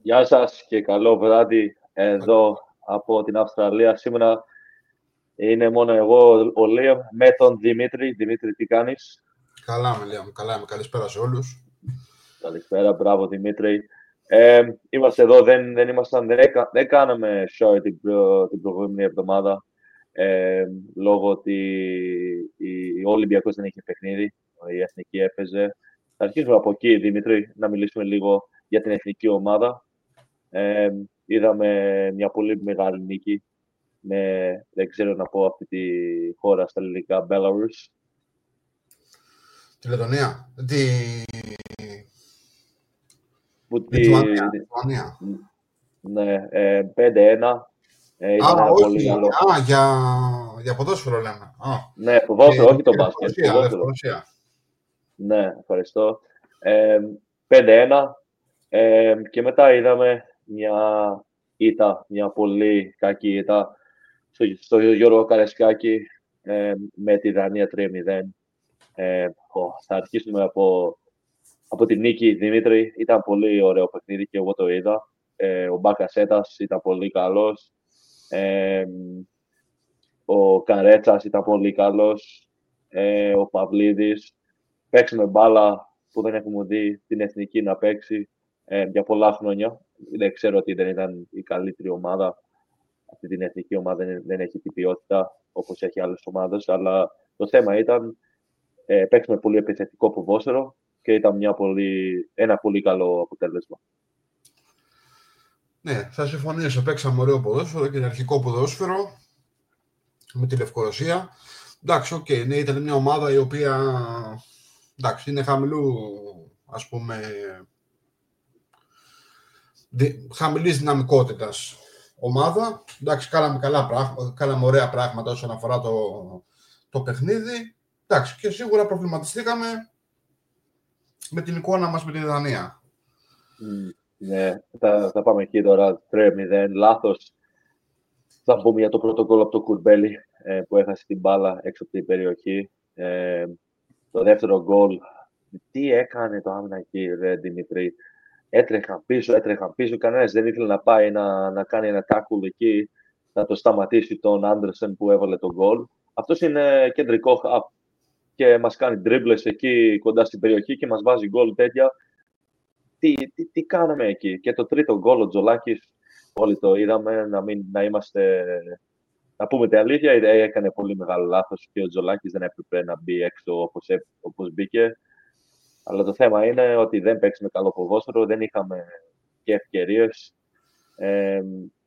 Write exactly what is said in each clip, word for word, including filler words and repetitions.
Γεια σας και καλό βράδυ εδώ από την Αυστραλία. Σήμερα είναι μόνο εγώ, ο Λίαμ, με τον Δημήτρη. Δημήτρη, τι κάνεις? Καλά με, Λίαμ, καλά με. Καλησπέρα σε όλους. Καλησπέρα, μπράβο Δημήτρη. Ε, είμαστε εδώ, δεν, δεν, ήμασταν, δεν, έκα, δεν κάναμε show την, προ, την προηγούμενη εβδομάδα ε, λόγω ότι η, ο Ολυμπιακός δεν είχε παιχνίδι, η Εθνική έπαιζε. Θα αρχίσουμε από εκεί, Δημήτρη, να μιλήσουμε λίγο για την Εθνική ομάδα. Ε, είδαμε μια πολύ μεγάλη νίκη με, δεν ξέρω να πω αυτή τη χώρα στα ελληνικά, Belarus. Τη Λετωνία. Τη... Που τη... Λετωνία. Ναι, ε, πέντε ένα. Ε, Α, όχι. πολύ καλό. Α, για, για ποδόσφαιρο λέμε. Α. Ναι, ποδόσφαιρο, ε, όχι το μπάσκετ. Λευκορωσία. Ναι, ευχαριστώ. Ε, πέντε ένα. Ε, και μετά είδαμε μια ήττα, μια πολύ κακή ήττα στο, στο Γιώργο Καρεσκάκη ε, με τη Δανία τρία μηδέν. Ε, θα αρχίσουμε από, από τη νίκη, Δημήτρη. Ήταν πολύ ωραίο παιχνίδι και εγώ το είδα. Ε, ο Μπακασέτας ήταν πολύ καλός. Ε, ο Καρέτσας ήταν πολύ καλός. Ε, ο Παυλίδης. Παίξαμε μπάλα που δεν έχουμε δει την εθνική να παίξει ε, για πολλά χρόνια. Δεν ξέρω ότι δεν ήταν η καλύτερη ομάδα. Αυτή την εθνική ομάδα δεν, δεν έχει την ποιότητα όπως έχει άλλες ομάδες. Αλλά το θέμα ήταν ε, παίξαμε πολύ επιθετικό ποδόσφαιρο και ήταν μια πολύ, ένα πολύ καλό αποτέλεσμα. Ναι, θα συμφωνήσω. Παίξαμε ωραίο ποδόσφαιρο, κυριαρχικό ποδόσφαιρο με τη Λευκορωσία. Εντάξει, οκ, okay, ναι, ήταν μια ομάδα η οποία εντάξει, είναι χαμηλού, ας πούμε, δι, χαμηλής δυναμικότητας ομάδα. Εντάξει, κάναμε, καλά πράγμα, κάναμε ωραία πράγματα όσον αφορά το, το παιχνίδι. Εντάξει, και σίγουρα προβληματιστήκαμε με την εικόνα μας με τη Δανία. Mm, ναι, θα, θα πάμε εκεί τώρα, τρία μηδέν, λάθος. Θα πούμε για το πρώτο γκολ από το Κουρμπέλι ε, που έχασε την μπάλα έξω από την περιοχή. Ε, το δεύτερο γκολ, τι έκανε το άμυνα εκεί, ρε Δημητρή. Έτρεχαν πίσω, έτρεχαν πίσω. Κανένας δεν ήθελε να πάει να, να κάνει ένα τάκουλ εκεί, να το σταματήσει τον Άντερσεν που έβαλε τον γκολ. Αυτός είναι κεντρικό χαφ και μας κάνει ντρίμπλες εκεί κοντά στην περιοχή και μας βάζει γκολ τέτοια. Τι, τι, τι κάναμε εκεί. Και το τρίτο γκολ, ο Τζολάκης, όλοι το είδαμε, να, μην, να είμαστε... Να πούμε την αλήθεια, έκανε πολύ μεγάλο λάθος και ο Τζολάκης δεν έπρεπε να μπει έξω όπως, όπως μπήκε. Αλλά το θέμα είναι ότι δεν παίξαμε καλό ποδόσφαιρο, δεν είχαμε και ευκαιρίες. Ε,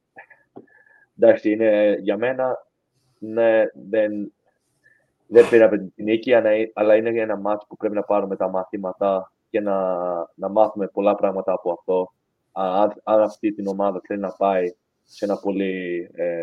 εντάξει, είναι, για μένα ναι, δεν, δεν πήραμε την νίκη, αλλά είναι ένα μάτς που πρέπει να πάρουμε τα μαθήματα και να, να μάθουμε πολλά πράγματα από αυτό. Αν, αν αυτή την ομάδα θέλει να πάει σε ένα πολύ... Ε,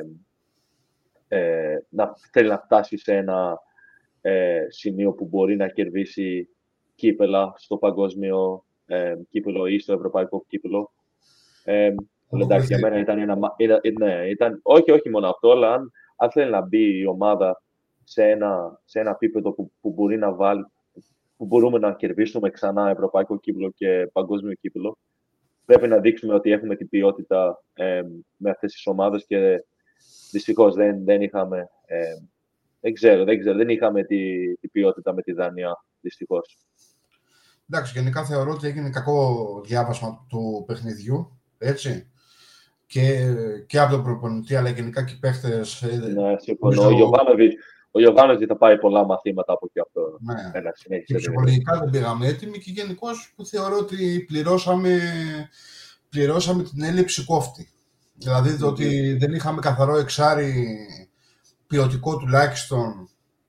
ε, να θέλει να φτάσει σε ένα ε, σημείο που μπορεί να κερδίσει κύπελα στο παγκόσμιο ε, κύπελο ή στο ευρωπαϊκό κύπελο. Ε, εντάξει, για μένα ήταν ένα... Ήταν, ναι, ήταν, όχι, όχι μόνο αυτό, αλλά αν, αν θέλει να μπει η ομάδα σε ένα, σε ένα επίπεδο που, που, μπορεί να βάλει, που μπορούμε να κερδίσουμε ξανά ευρωπαϊκό κύπελο και παγκόσμιο κύπελο, πρέπει να δείξουμε ότι έχουμε την ποιότητα ε, με αυτές τις ομάδες και δυστυχώς δεν, δεν είχαμε... Ε, δεν ξέρω, δεν ξέρω, δεν είχαμε την τη ποιότητα με τη Δανία, δυστυχώς. Εντάξει, γενικά θεωρώ ότι έγινε κακό διάβασμα του παιχνιδιού, έτσι. Και, και από τον προπονητή, αλλά γενικά και οι παίχτες... Ναι, συμφωνώ. Ο Γιωβάνοβιτς θα πάει πολλά μαθήματα από εκεί αυτό. Ναι. Ένα και ψυχολογικά δεν πήγαμε έτοιμοι και γενικώς που θεωρώ ότι πληρώσαμε, πληρώσαμε την έλλειψη κόφτη. Δηλαδή το mm-hmm. ότι δεν είχαμε καθαρό εξάρι ποιοτικό τουλάχιστον.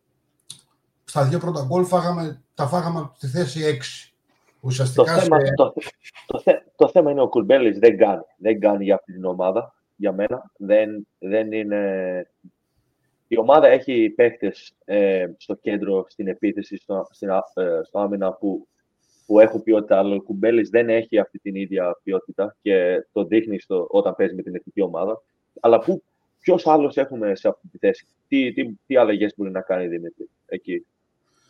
Στα δύο πρώτα γκολ φάγαμε, τα φάγαμε από τη θέση έξι. Ουσιαστικά το, σε... θέμα, το, το, το, το θέμα είναι ο Κουρμπέλης δεν κάνει. Δεν κάνει για αυτή την ομάδα, για μένα. Δεν, δεν είναι... Η ομάδα έχει παίχτες ε, στο κέντρο, στην επίθεση, στο, στην, ε, στο άμυνα που, που έχουν ποιότητα, αλλά ο Κουρμπέλης δεν έχει αυτή την ίδια ποιότητα και το δείχνει στο, όταν παίζει με την εθνική ομάδα. Αλλά που, ποιος άλλος έχουμε σε αυτή τη θέση, τι, τι, τι αλλαγές μπορεί να κάνει Δημήτρη εκεί.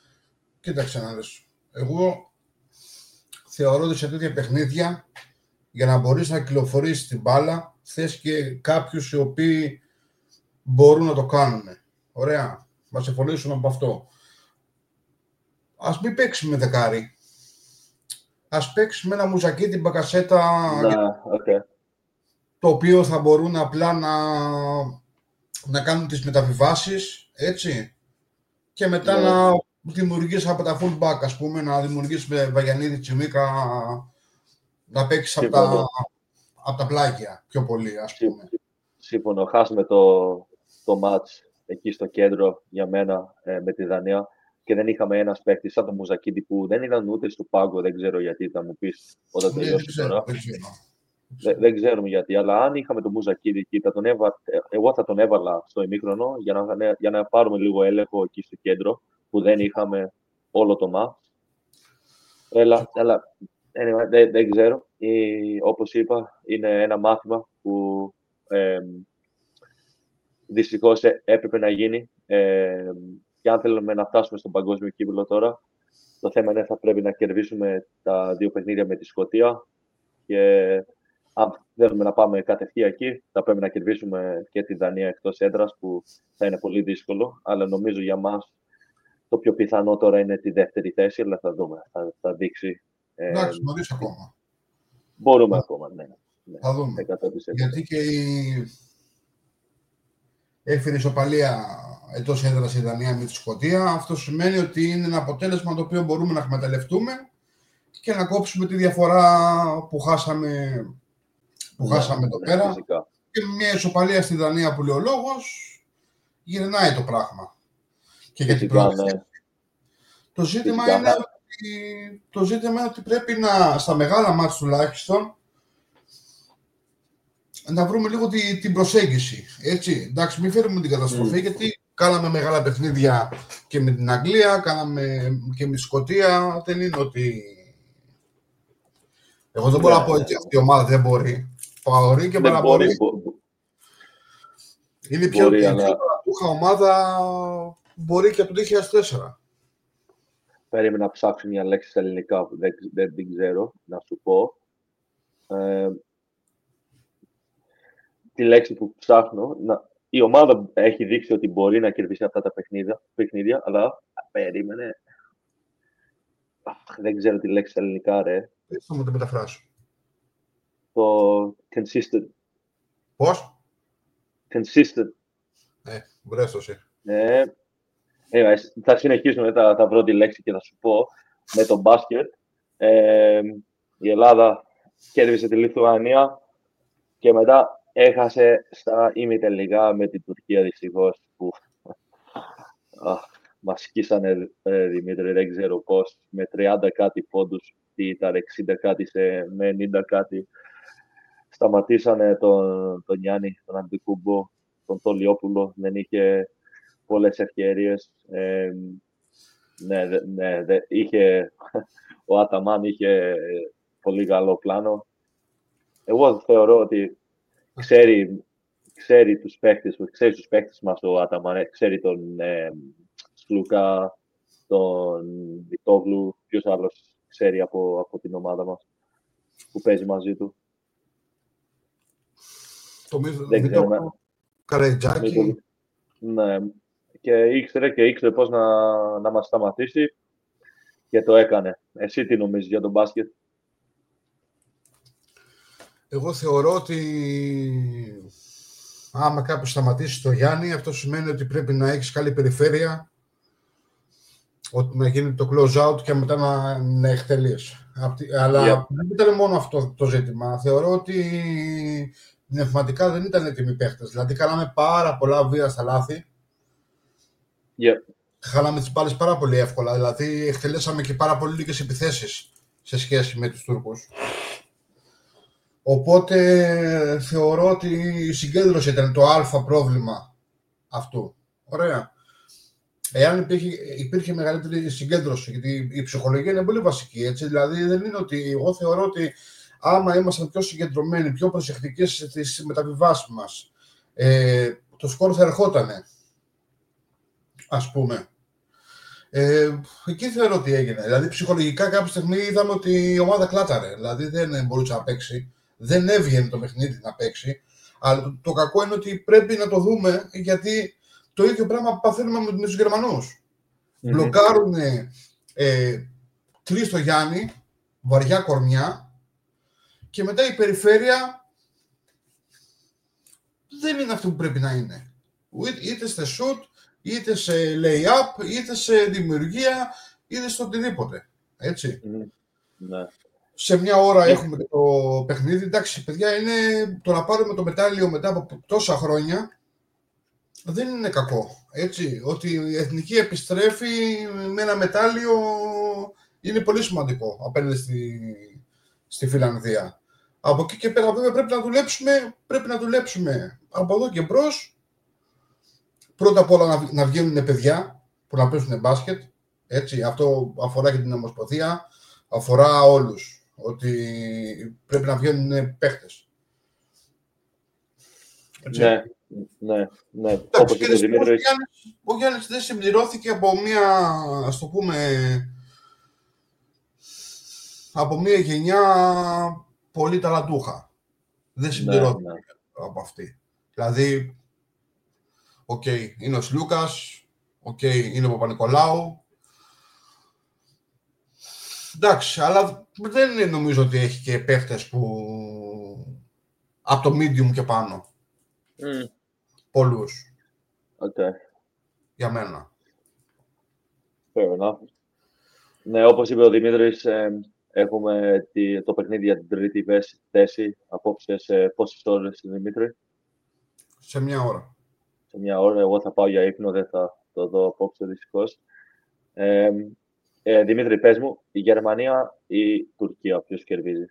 Κοίταξε να δεις. Εγώ θεωρώ ότι σε τέτοια παιχνίδια για να μπορείς να κυκλοφορήσεις την μπάλα, θες και κάποιους οι οποίοι μπορούν να το κάνουν. Ωραία. Μας συμφωνήσουν από αυτό. Ας μην παίξει με δεκάρι. Ας παίξει με ένα Μουζακίτη, Μπακασέτα, nah, okay. το οποίο θα μπορούν απλά να, να κάνουν τις μεταβιβάσεις, έτσι, και μετά yeah. να δημιουργήσει από τα fullback, ας πούμε, να δημιουργήσει με Βαγιανίδη, Τσιμίκα, να παίξει από τα, από τα πλάγια πιο πολύ, ας πούμε. Σύμφωνο, χάσουμε το, το match εκεί στο κέντρο για μένα ε, με τη Δανία και δεν είχαμε ένα παίκτη σαν τον Μουζακίδη που δεν ήταν ούτε στο πάγκο, δεν ξέρω γιατί, θα μου πεις όταν Ναι, τελειώσει δεν ξέρω, τώρα. δεν ξέρω. Δεν, δεν ξέρουμε γιατί, αλλά αν είχαμε τον Μουζακίδη εκεί, θα τον έβα... εγώ θα τον έβαλα στο ημίχρονο για να, για να πάρουμε λίγο έλεγχο εκεί στο κέντρο που δεν είχαμε όλο το match. Αλλά, αλλά anyway, δεν, δεν ξέρω. Ή, όπως είπα, είναι ένα μάθημα που ε, δυστυχώς έπρεπε να γίνει. Ε, και αν θέλουμε να φτάσουμε στον παγκόσμιο κύπελλο τώρα, το θέμα είναι θα πρέπει να κερδίσουμε τα δύο παιχνίδια με τη Σκωτία και αν θέλουμε να πάμε κατευθείαν εκεί, θα πρέπει να κερδίσουμε και τη Δανία εκτός έδρας, που θα είναι πολύ δύσκολο, αλλά νομίζω για μας το πιο πιθανό τώρα είναι τη δεύτερη θέση, αλλά θα δούμε, θα, θα δείξει. Εντάξει, ε, νωρίς ακόμα. Μπορούμε θα, ακόμα, ναι. ναι θα δούμε. εκατό τοις εκατό. Γιατί και η έφερε ισοπαλία εντός έδρας η Δανία με τη Σκωτία. Αυτό σημαίνει ότι είναι ένα αποτέλεσμα το οποίο μπορούμε να εκμεταλλευτούμε και να κόψουμε τη διαφορά που χάσαμε, που ναι, χάσαμε εδώ ναι, πέρα. Φυσικά. Και με μια ισοπαλία στη Δανία που λέει ο λόγος, γυρνάει το πράγμα. Και για την πρώτη ναι. Το ζήτημα φυσικά, είναι ότι, το ζήτημα είναι ότι πρέπει να, στα μεγάλα μάτς τουλάχιστον, να βρούμε λίγο την, την προσέγγιση, έτσι. Εντάξει, μην φέρουμε την καταστροφή, mm. γιατί κάναμε μεγάλα παιχνίδια και με την Αγγλία, κάναμε και με τη Σκωτία, δεν είναι ότι... Εγώ δεν yeah, μπορώ να πω ότι yeah. αυτή η ομάδα δεν μπορεί. Μπορεί και παραπορεί. Είναι η πιο παραπούχα ομάδα που μπορεί και από το δύο χιλιάδες τέσσερα. Περίμενα να ψάξω μια λέξη στα ελληνικά που δεν, δεν, δεν ξέρω, να σου πω. Ε, τη λέξη που ψάχνω, να, η ομάδα έχει δείξει ότι μπορεί να κερδίσει αυτά τα παιχνίδια, παιχνίδια αλλά περίμενε. Αχ, δεν ξέρω τη λέξη στα ελληνικά, ρε. Έτσι θα μου το μεταφράσω. Το consistent. Πώς? Consistent. Ναι, βρες το εσύ. Ναι. Anyway, θα συνεχίσουμε, θα, θα βρω τη λέξη και θα σου πω. Με το μπάσκετ, ε, η Ελλάδα κέρδισε τη Λιθουανία και μετά έχασε στα ημιτελικά με την Τουρκία, δυστυχώς, που αχ, μας σκίσανε, ε, Δημήτρη, δεν ξέρω πώς, με τριάντα κάτι πόντους, τι ήταν εξήντα κάτι σε, με ενενήντα κάτι. Σταματήσανε τον, τον Γιάννη, τον Αντικούμπο, τον Τολιόπουλο, δεν είχε πολλές ευκαιρίες. Ε, ναι, ναι, ναι, είχε, ο Αταμάν είχε πολύ καλό πλάνο. Εγώ θεωρώ ότι ξέρει, ξέρει τους παίκτες, ξέρει τους παίκτες μας ο Αταμάν, ξέρει τον ε, Σλούκα, τον Βιτόγλου, ποιος άλλος ξέρει από, από την ομάδα μας που παίζει μαζί του. Το Βιτόγλου, Καραϊτζάκη. Ναι, και ήξερε και ήξερε πώς να, να μας σταματήσει και το έκανε. Εσύ τι νομίζεις για τον μπάσκετ? Εγώ θεωρώ ότι άμα κάποιος σταματήσει το Γιάννη, αυτό σημαίνει ότι πρέπει να έχεις καλή περιφέρεια, ότι να γίνει το close out και μετά να, να εκτελείς. Αλλά yeah. δεν ήταν μόνο αυτό το ζήτημα. Θεωρώ ότι πνευματικά δεν ήταν έτοιμοι παίχτες. Δηλαδή, κάναμε πάρα πολλά βία στα λάθη. Yeah. Χάλαμε τις μπάλες πάρα πολύ εύκολα. Δηλαδή, εκτελέσαμε και πάρα πολύ λίγες επιθέσεις σε σχέση με τους Τούρκους. Οπότε, θεωρώ ότι η συγκέντρωση ήταν το αλφα πρόβλημα αυτού. Ωραία. Εάν υπήρχε, υπήρχε μεγαλύτερη συγκέντρωση, γιατί η ψυχολογία είναι πολύ βασική, έτσι. Δηλαδή, δεν είναι ότι εγώ θεωρώ ότι άμα ήμασταν πιο συγκεντρωμένοι, πιο προσεκτικοί στις μεταβιβάσεις μας, ε, το σκορ θα ερχότανε, ας πούμε. Ε, εκεί θεωρώ ότι έγινε. Δηλαδή, ψυχολογικά κάποια στιγμή είδαμε ότι η ομάδα κλάταρε. Δηλαδή, δεν μπορούσε να παίξει. δεν έβγαινε το παιχνίδι να παίξει. Αλλά το, το κακό είναι ότι πρέπει να το δούμε, γιατί το ίδιο πράγμα παθαίνουμε με, με τους Γερμανούς. Mm-hmm. Μπλοκάρουν ε, τρεις στο Γιάννη, βαριά κορμιά, και μετά η περιφέρεια δεν είναι αυτή που πρέπει να είναι. Είτε σε shoot, είτε σε lay-up, είτε σε δημιουργία, είτε στο οτιδήποτε. Έτσι. Mm, ναι. Σε μια ώρα yeah. έχουμε το παιχνίδι. Εντάξει, παιδιά, είναι το να πάρουμε το μετάλλιο μετά από τόσα χρόνια δεν είναι κακό. Έτσι. Ότι η εθνική επιστρέφει με ένα μετάλλιο είναι πολύ σημαντικό απέναντι στη, στη Φιλανδία. Από εκεί και πέρα βέβαια πρέπει να δουλέψουμε, πρέπει να δουλέψουμε από εδώ και μπρος. Πρώτα απ' όλα να, να βγαίνουν παιδιά που να παίζουν μπάσκετ. Έτσι, αυτό αφορά και την Ομοσπονδία, αφορά όλους. Ότι πρέπει να βγαίνουν παίχτες. Έτσι. Ναι, ναι, ναι. Εντάξει, όπως και ο Δημήτρης. Ο Γιάννης δεν συμπληρώθηκε από μια, ας το πούμε, από μια γενιά πολύ ταλαντούχα. Δεν συμπληρώθηκε ναι, ναι. από αυτή. Δηλαδή, οκ, okay, είναι ο Σλούκας, οκ, okay, είναι ο Παπα-Νικολάου. Εντάξει, αλλά δεν νομίζω ότι έχει και παίχτες που από το medium και πάνω. Mm. Πολλούς. Okay. Για μένα. Fair enough. Ναι, όπως είπε ο Δημήτρης, ε, έχουμε τη, το παιχνίδι για την τρίτη θέση απόψε σε πόσες ώρες, Δημήτρη? Σε μια ώρα. Σε μια ώρα. Εγώ θα πάω για ύπνο, δεν θα το δω απόψε δυστυχώς. Ε, ε, Δημήτρη, πες μου, η Γερμανία ή η Τουρκία, ποιος κερδίζει?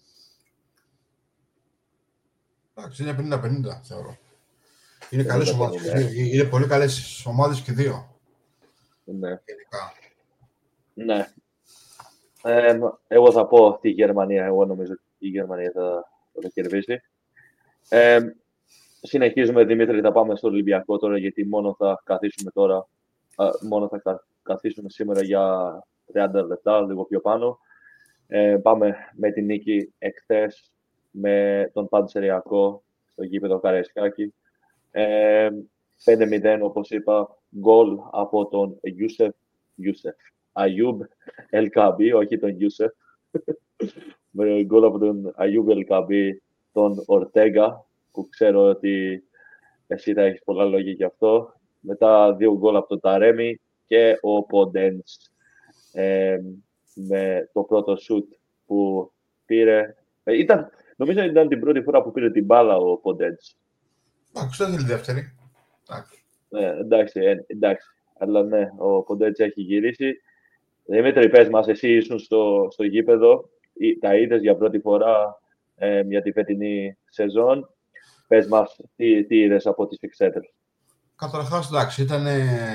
Εντάξει, είναι πενήντα πενήντα, θεωρώ. Είναι καλές ομάδες. Είναι, είναι πολύ καλές ομάδες και δύο. Ναι. Γενικά. Ναι. Ε, εγώ θα πω τη Γερμανία. Εγώ νομίζω ότι η Γερμανία θα, θα το κερδίσει. Ε, συνεχίζουμε, Δημήτρη, θα πάμε στο Ολυμπιακό τώρα, γιατί μόνο θα καθίσουμε τώρα, α, μόνο θα κα, καθίσουμε σήμερα για τριάντα λεπτά, λίγο πιο πάνω. Ε, πάμε με την νίκη εχθές με τον Πανσεριακό στο γήπεδο Καραϊσκάκη. Ε, πέντε μηδέν, όπως είπα, γκολ από τον Ιούσεφ, Ιούσεφ, Αγιούμπ Ελκαμπή, όχι τον Ιούσεφ. Γκολ από τον Αγιούμπ Ελκαμπή, τον Ορτέγκα, που ξέρω ότι εσύ θα έχεις πολλά λόγια γι' αυτό. Μετά δύο γκολ από τον Ταρέμι και ο Ποντέντς ε, με το πρώτο σουτ που πήρε. Ε, ήταν, νομίζω ήταν την πρώτη φορά που πήρε την μπάλα ο Ποντέντς. Εντάξει, δεν θέλει δεύτερη. Ναι, εντάξει, ε, εντάξει. Αλλά ναι, ο Ποντέντς έχει γυρίσει. Δημήτρη, πες μας, εσύ ήσουν στο, στο γήπεδο, τα είδες για πρώτη φορά ε, για τη φετινή σεζόν. Πες μας, τι, τι είδες από τις Φιξέτερς? Καταρχάς, εντάξει, ήταν...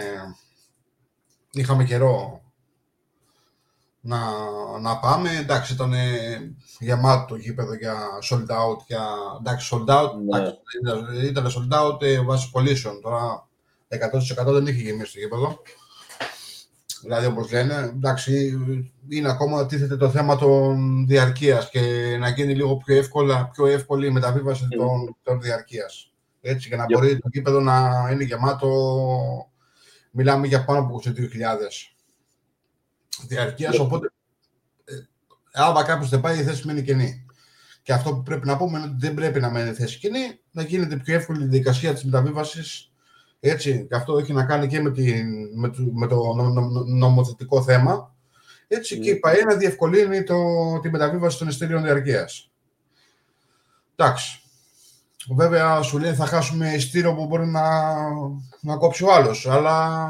Είχαμε καιρό να, να πάμε. Εντάξει, ήταν γεμάτο το γήπεδο για sold out. Για... Εντάξει, sold out, ναι. εντάξει, ήταν sold out ε, βάσει πωλήσεων. Τώρα εκατό τοις εκατό δεν είχε γεμίσει το γήπεδο. Δηλαδή, όπως λένε, εντάξει, είναι ακόμα τίθεται το θέμα των διαρκείας και να γίνει λίγο πιο, εύκολα, πιο εύκολη η μεταβίβαση mm. των, των διαρκείας. Έτσι, για να yep. μπορεί το γήπεδο να είναι γεμάτο, μιλάμε για πάνω από είκοσι δύο χιλιάδες διαρκείας, yep. οπότε ε, άμα κάποιος δεν πάει, η θέση μένει κενή. Και αυτό που πρέπει να πούμε είναι ότι δεν πρέπει να μένει η θέση κενή, να γίνεται πιο εύκολη η διαδικασία της μεταβίβασης. Έτσι, και αυτό έχει να κάνει και με, την, με, το, με το νο, νο, νομοθετικό θέμα. Έτσι, mm. και η ΠΑΕ να διευκολύνει το, τη μεταβίβαση των εισιτήριων διαρκείας. Εντάξει. Βέβαια, σου λέει θα χάσουμε εισιτήριο που μπορεί να, να κόψει ο άλλος, αλλά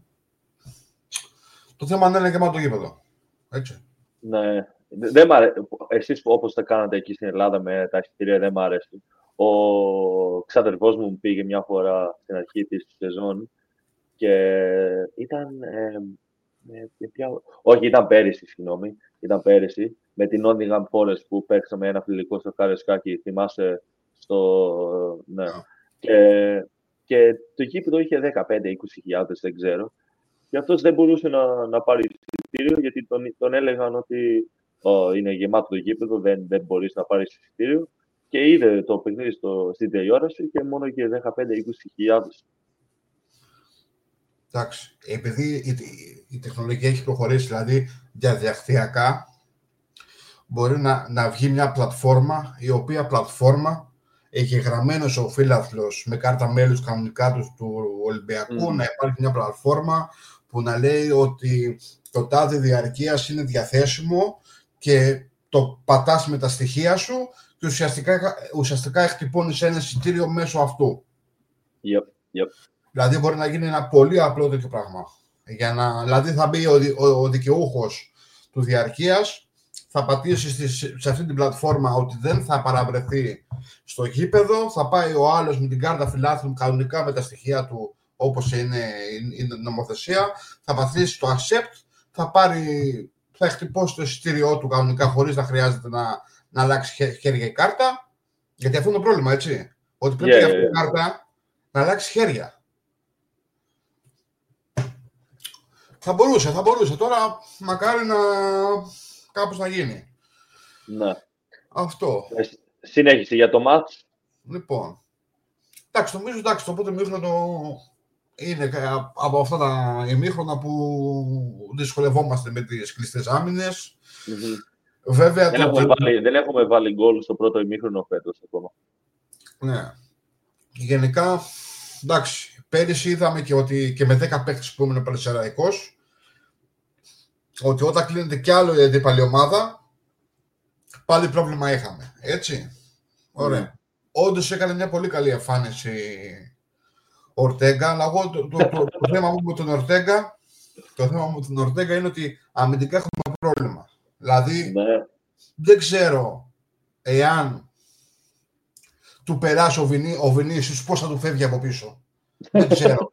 το θέμα δεν είναι και μόνο το γήπεδο. Έτσι. Ναι. Δεν μ' αρέ... Εσείς όπως τα κάνατε εκεί στην Ελλάδα με τα εισιτήρια δεν μ' αρέσει. Ο ξαδερφός μου πήγε μια φορά στην αρχή της σεζόν και ήταν... Ε, ε, πια... Όχι, ήταν πέρυσι, συγγνώμη. Ήταν πέρυσι. Με την Nottingham Forest που παίξαμε ένα φιλικό στο Καραϊσκάκι, θυμάσαι, στο... Ναι. Yeah. Και, και το γήπεδο είχε δεκαπέντε με είκοσι χιλιάδες, δεν ξέρω. Και αυτός δεν μπορούσε να, να πάρει εισιτήριο, γιατί τον, τον έλεγαν ότι oh, είναι γεμάτο το γήπεδο, δεν, δεν μπορείς να πάρεις εισιτήριο. και είδε το παιχνίδι στο, στην τηλεόραση και μόνο και δεκαπέντε με είκοσι χιλιάδες. Εντάξει, επειδή η, η, η τεχνολογία έχει προχωρήσει, δηλαδή διαδικτυακά, μπορεί να, να βγει μια πλατφόρμα, η οποία πλατφόρμα έχει γραμμένος ο φίλαθλος με κάρτα μέλους κανονικά του, του Ολυμπιακού, mm. να υπάρχει μια πλατφόρμα που να λέει ότι το τάδε διαρκείας είναι διαθέσιμο και το πατάς με τα στοιχεία σου και ουσιαστικά, ουσιαστικά εκτυπώνεις ένα εισιτήριο μέσω αυτού. Yep, yep. Δηλαδή μπορεί να γίνει ένα πολύ απλό τέτοιο πράγμα. Για να, δηλαδή θα μπει ο, ο, ο δικαιούχος του διαρκείας, θα πατήσει στη, σε αυτή την πλατφόρμα ότι δεν θα παραβρεθεί στο γήπεδο, θα πάει ο άλλος με την κάρτα φιλάθλου κανονικά με τα στοιχεία του όπως είναι η νομοθεσία, θα πατήσει το accept, θα πάρει, θα χτυπώσει το εισιτήριό του κανονικά χωρίς να χρειάζεται να, να αλλάξει χέρια η κάρτα, γιατί αυτό είναι το πρόβλημα, έτσι, ότι πρέπει yeah, για αυτή την κάρτα να αλλάξει χέρια. Θα μπορούσε, θα μπορούσε. Τώρα μακάρι να κάπως να γίνει. Ναι. Αυτό. Συνέχιση για το μάτς. Λοιπόν. Εντάξει, νομίζω εντάξει, το πρώτο ημίχρονο είναι από αυτά τα ημίχρονα που δυσκολευόμαστε με τις κλειστές άμυνες. Mm-hmm. Βέβαια, δεν, το... έχουμε βάλει, δεν έχουμε βάλει γκολ στο πρώτο ημίχρονο φέτος ακόμα. Ναι. Γενικά, εντάξει, πέρυσι είδαμε και ότι και με δέκα παίκτες που ήμουν παλαισιαραϊκός, ότι όταν κλείνεται κι άλλο η αντίπαλη ομάδα, πάλι πρόβλημα είχαμε. Έτσι. Ωραία. Mm. Όντως έκανε μια πολύ καλή εμφάνιση ο Ορτέγκα, αλλά εγώ το, το, το, το θέμα μου με τον Ορτέγκα, το θέμα μου με τον Ορτέγκα είναι ότι αμυντικά έχουμε πρόβλημα. Δηλαδή, mm. δεν ξέρω εάν του περάσει ο, Βινί, ο Βινίσιος πώς θα του φεύγει από πίσω. Δεν ξέρω.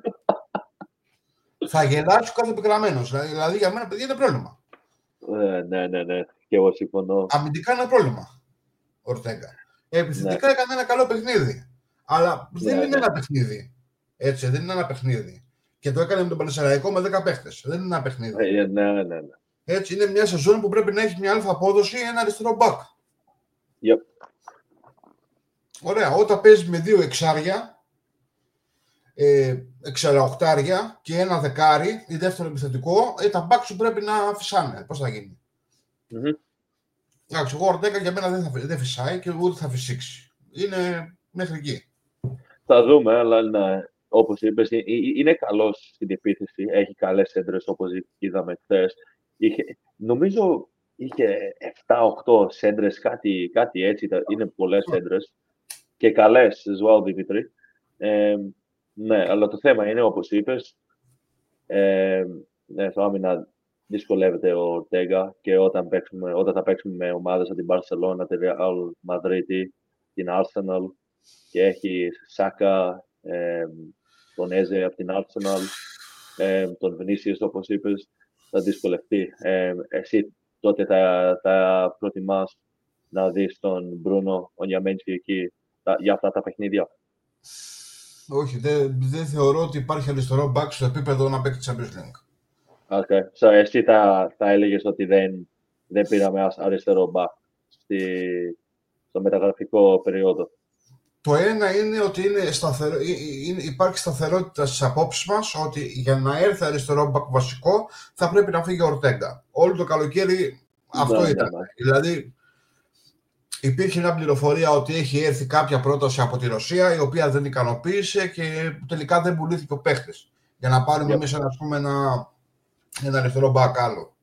Θα γελάσει κάθε επικραμμένος. Δηλαδή, για μένα, παιδιά, είναι πρόβλημα. Ε, ναι, ναι, ναι. Και εγώ συμφωνώ. Αμυντικά είναι πρόβλημα. Ορτέγκα. Επιθετικά ναι. έκανε ένα καλό παιχνίδι. Αλλά δεν ναι, είναι ναι. ένα παιχνίδι. Έτσι, δεν είναι ένα παιχνίδι. Και το έκανε με τον Παλαισιαραϊκό με δέκα παίχτες. Δεν είναι ένα παιχνίδι. Ε, ναι, ναι, ναι. Έτσι, είναι μια σεζόν που πρέπει να έχει μια αλφα απόδοση ή ένα αριστερό μπακ. Yep. Ωραία. Όταν παίζει με δύο εξάρια, Ε, εξαροχτάρια και ένα δεκάρι ή δεύτερο επιθετικό, ε, τα μπακ σου πρέπει να φυσάνε. Πώς θα γίνει. Mm-hmm. Εντάξει, εγώ Ορτέγκα για μένα δεν, θα, δεν φυσάει και ούτε θα φυσήξει. Είναι μέχρι εκεί. Θα δούμε, αλλά ναι, όπως είπες, είναι καλός στην επίθεση. Έχει καλές έντρες όπως είδαμε χθες. Νομίζω είχε επτά οκτώ έντρες, κάτι, κάτι έτσι. Είναι πολλές έντρες και καλές as well, Δημήτρη. Ε, Ναι, αλλά το θέμα είναι, όπως είπες, ε, ναι, στο άμυνα δυσκολεύεται ο Ορτέγκα και όταν, παίξουμε, όταν θα παίξουμε με ομάδες από την Barcelona, τη Real Madrid, την Arsenal και έχει Σάκα, ε, τον Έζε από την Arsenal, ε, τον Vinicius, όπως είπες, θα δυσκολευτεί. Ε, εσύ τότε θα, θα προτιμάς να δεις τον Μπρούνο, ο Νιαμέντσι εκεί τα, για αυτά τα παιχνίδια. Όχι, δεν, δεν θεωρώ ότι υπάρχει αριστερό μπακ στο επίπεδο να παίξει Champions League. Okay. So, εσύ θα, θα έλεγες ότι δεν, δεν πήραμε αριστερό μπακ στη, στο μεταγραφικό περίοδο. Το ένα είναι ότι είναι σταθερο... είναι, υπάρχει σταθερότητα στις απόψεις μας ότι για να έρθει αριστερό μπακ βασικό θα πρέπει να φύγει ο Ορτέγκα. Όλο το καλοκαίρι αυτό ναι, ήταν. Ναι, ναι. Δηλαδή υπήρχε μια πληροφορία ότι έχει έρθει κάποια πρόταση από τη Ρωσία η οποία δεν ικανοποίησε και τελικά δεν πουλήθηκε ο παίχτης. Για να πάρουμε εμείς yep. πούμε, ένα, ένα αριστερό μπακ άλλο.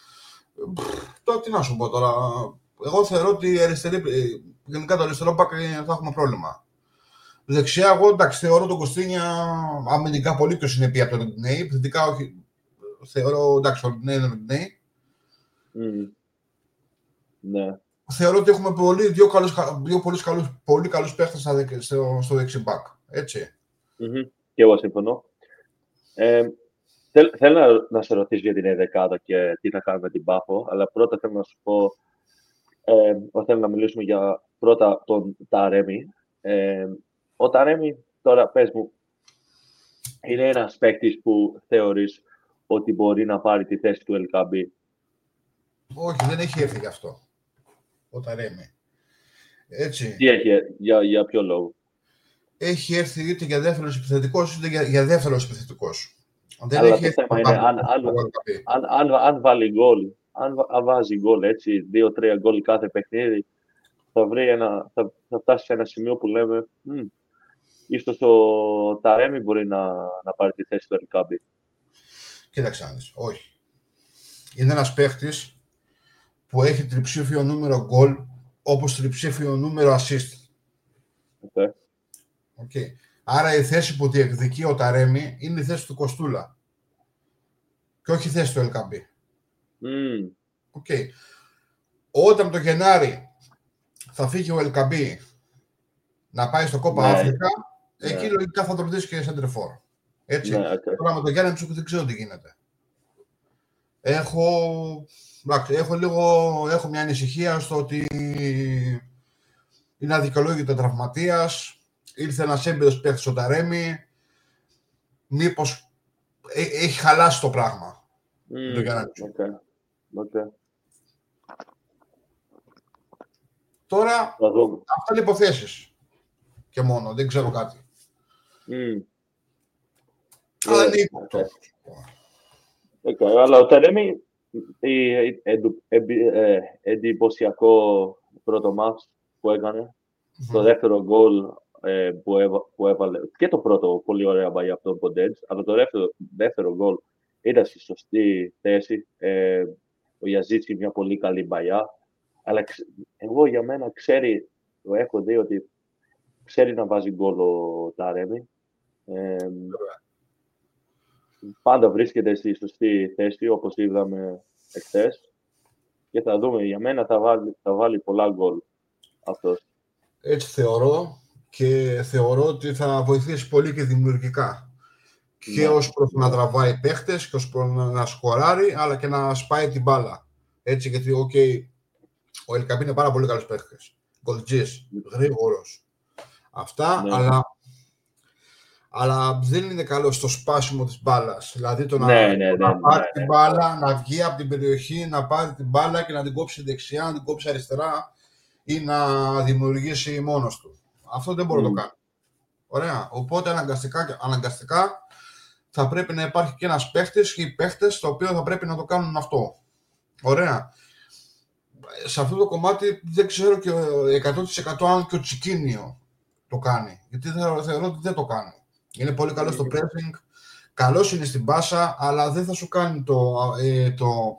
Τώρα τι να σου πω τώρα. Εγώ θεωρώ ότι αριστερή, γενικά το αριστερό μπακ θα έχουμε πρόβλημα. Δεξιά, εγώ εντάξει, θεωρώ τον Κωστίνια αμυντικά πολύ πιο συνεπή από τον Ροντινέη. Επιθετικά όχι. Θεωρώ εντάξει, ο Ροντινέη είναι Ροντινέη. Mm. Ναι. Θεωρώ ότι έχουμε πολύ, δύο, καλούς, δύο πολύ, καλούς, πολύ καλούς παίχτες στο, στο δεξί μπακ. Έτσι. Mm-hmm. Και εγώ συμφωνώ. Ε, θέλ, θέλω να, να σε ρωτήσω για την δεκάδα και τι θα κάνουμε την Πάφο, αλλά πρώτα θέλω να σου πω, ε, θέλω να μιλήσουμε για πρώτα τον Ταρέμι. Ε, ο Ταρέμι, τώρα πες μου, είναι ένας παίκτης που θεωρείς ότι μπορεί να πάρει τη θέση του Ελκαμπή. Όχι, δεν έχει έρθει γι' αυτό. Ο Ταρέμι. Έτσι. Τι έχει, για, για ποιο λόγο? Έχει έρθει είτε για δεύτερος επιθετικός, είτε για, για δεύτερος επιθετικός. Δεν Αλλά έχει το έρθει θέμα είναι αν, αν, αν, αν, αν βάλει γκολ, αν, αν βάζει γκολ, έτσι, δύο-τρία γκολ κάθε παιχνίδι, θα, βρει ένα, θα, θα φτάσει σε ένα σημείο που λέμε hm, ίσως ο Ταρέμι μπορεί να, να πάρει τη θέση του Ελκάμπη. Κοίταξε να δεις, όχι. Είναι ένας παίχτης που έχει τριψήφιο νούμερο γκολ, όπως τριψήφιο νούμερο assist. Okay. Okay. Άρα η θέση που διεκδικεί ο Ταρέμι είναι η θέση του Κοστούλα. Και όχι η θέση του Ελκάμπη. Mm. Okay. Όταν το Γενάρη θα φύγει ο Ελκαμπή να πάει στο Κόπα ναι. Αφρικα, ναι. εκεί λογικά θα τον ρωτήσει και σεντερφόρ. Έτσι. Ναι, okay. Τώρα με τον Γιάννη Τσούκου δεν ξέρω τι γίνεται. Έχω, έχω λίγο έχω μια ανησυχία στο ότι είναι αδικαιολόγητο τραυματίας. Ήρθε ένας έμπειρος παίκτης ο Ταρέμι. Μήπως έχει χαλάσει το πράγμα. Mm. Το Γιάννη Τσούκου. Okay. Okay. Τώρα, αυτά είναι υποθέσεις. Και μόνο, δεν ξέρω κάτι. Mm. Αλλά είναι ύποπτο. Okay. Αλλά ο Ταρέμι, εντυπωσιακό πρώτο μάτς που έκανε, mm-hmm. το δεύτερο γκολ ε, που, έβα, που έβαλε, και το πρώτο πολύ ωραία μπαγιά από τον Ποντέντς, αλλά το δεύτερο, δεύτερο γκολ ήταν στη σωστή θέση. Ε, ο Γιαζίτσι μια πολύ καλή μπαγιά. Αλλά εγώ για μένα ξέρει, το έχω δει ότι ξέρει να βάζει γκολ ο Ταρέμι. Ε, πάντα βρίσκεται στη σωστή θέση, όπως είδαμε εχθές. Και θα δούμε, για μένα θα βάλει, θα βάλει πολλά γκολ αυτός. Έτσι θεωρώ και θεωρώ ότι θα βοηθήσει πολύ και δημιουργικά. Ναι. Και ως προς να τραβάει παίχτες και ως προς να σκοράρει, αλλά και να σπάει την μπάλα. Έτσι, γιατί okay, ο Ελκαμπή είναι πάρα πολύ καλός παίχτης. Γκολτζής, γρήγορος. Αυτά, ναι. αλλά, αλλά δεν είναι καλό στο σπάσιμο της μπάλας. Δηλαδή το να, ναι, ναι, ναι, να ναι, πάρει ναι, την ναι. μπάλα, να βγει από την περιοχή, να πάρει την μπάλα και να την κόψει δεξιά, να την κόψει αριστερά ή να δημιουργήσει μόνος του. Αυτό δεν μπορεί mm. να το κάνει. Ωραία. Οπότε αναγκαστικά, αναγκαστικά θα πρέπει να υπάρχει και ένας παίχτης ή παίχτες το οποίο θα πρέπει να το κάνουν αυτό. Ωραία. Σε αυτό το κομμάτι δεν ξέρω και εκατό τοις εκατό αν και ο Τσικίνιο το κάνει. Γιατί θεωρώ, θεωρώ ότι δεν το κάνει. Είναι πολύ καλό στο pressing, καλός είναι στην πάσα, αλλά δεν θα σου κάνει το, ε, το,